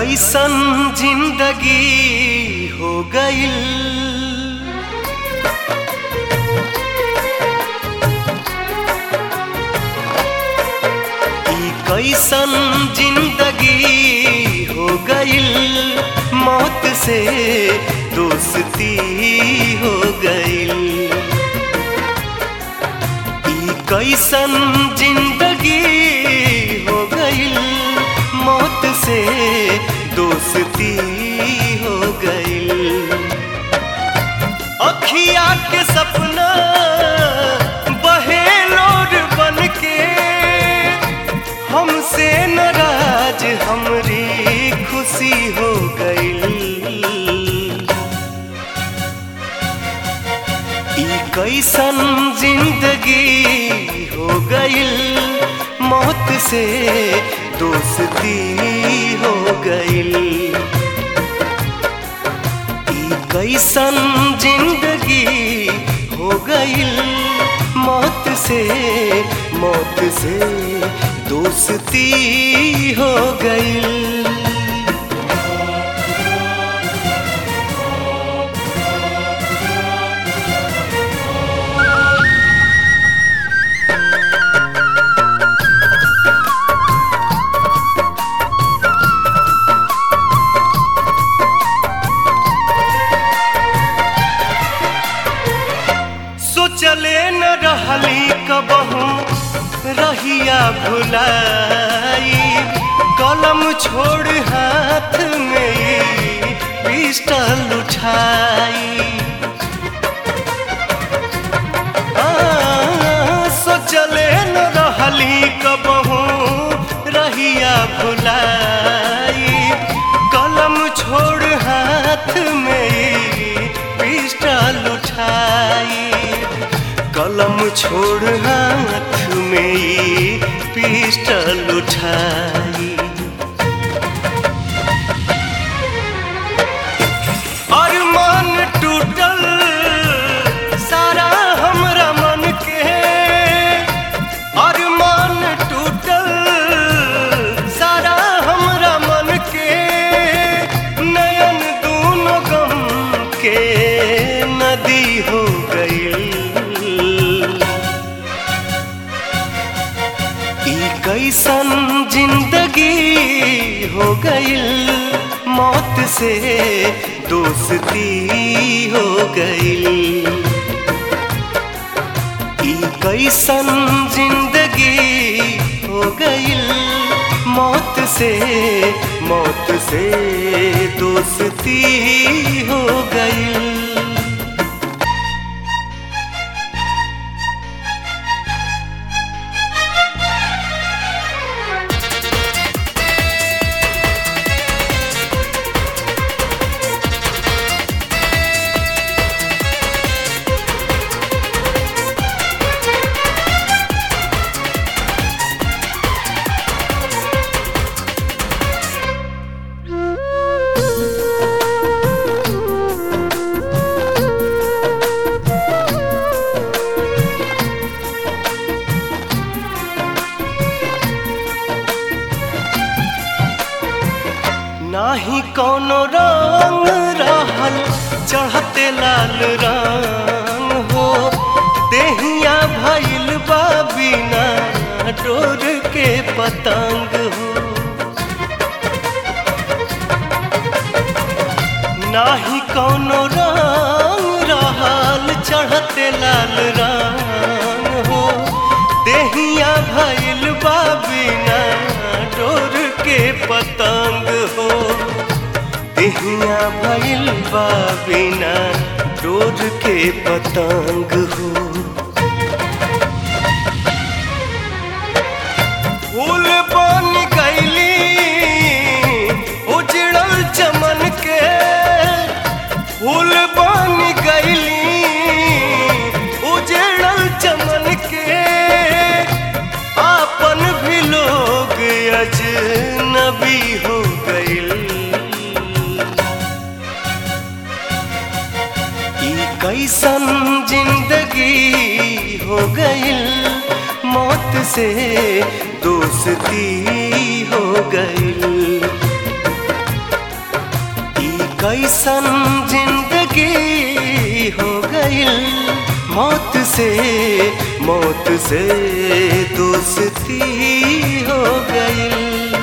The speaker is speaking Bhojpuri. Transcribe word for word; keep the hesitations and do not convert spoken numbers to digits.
कैसन जिंदगी हो गईल, ई कैसन जिंदगी हो गईल, मौत से दोस्ती हो गईल। ई कैसन जिंदगी हो गईल, मौत से दोस्ती हो गईल। अखिया के सपना बहे लोर बन के, हमसे नाराज हमरी खुशी हो गईल। ई कैसन जिंदगी हो गईल, मौत से दोस्ती हो गईल। ई कैसन जिंदगी हो गईल, मौत से मौत से दोस्ती हो गईल। चले न रहली कबहू रहिया भुलाई, कलम छोड़ हाथ में पिस्टल उठाई। आ, सो चले न रहली कबहू रहिया भुलाई, कलम छोड़ हाथ में पिस्टल उठाई। कलम छोड़ हाथ में पिस्टल उठाई। अरमान टूटल सारा हमरा मन के, अरमान टूटल सारा हमरा मन के, नयन दूनों गम के नदी हो गई। कैसन जिंदगी हो गईल, मौत से दोस्ती हो गईल। ई कैसन जिंदगी हो गईल, मौत से मौत से दोस्ती हो गईल। नाही कोनो रंग रहल चढ़ते लाल रंग हो, देहिया भइल बा बिना डोर के पतंग हो। नाही कोनो रंग रहल चढ़ते लाल रंग हो, देहिया भइल बा बिना डोर के पतंग हो। देहिया भइल बा बिना डोर के पतंग हो। फूल बन गईली उजड़ल चमन के, फूल बन गईली उजड़ल चमन के, आपन भी लोग अजनबी हो गईल। कैसन जिंदगी हो गईल, मौत से दोस्ती हो गईल। कैसन जिंदगी हो गई, मौत से मौत से दोस्ती हो गई।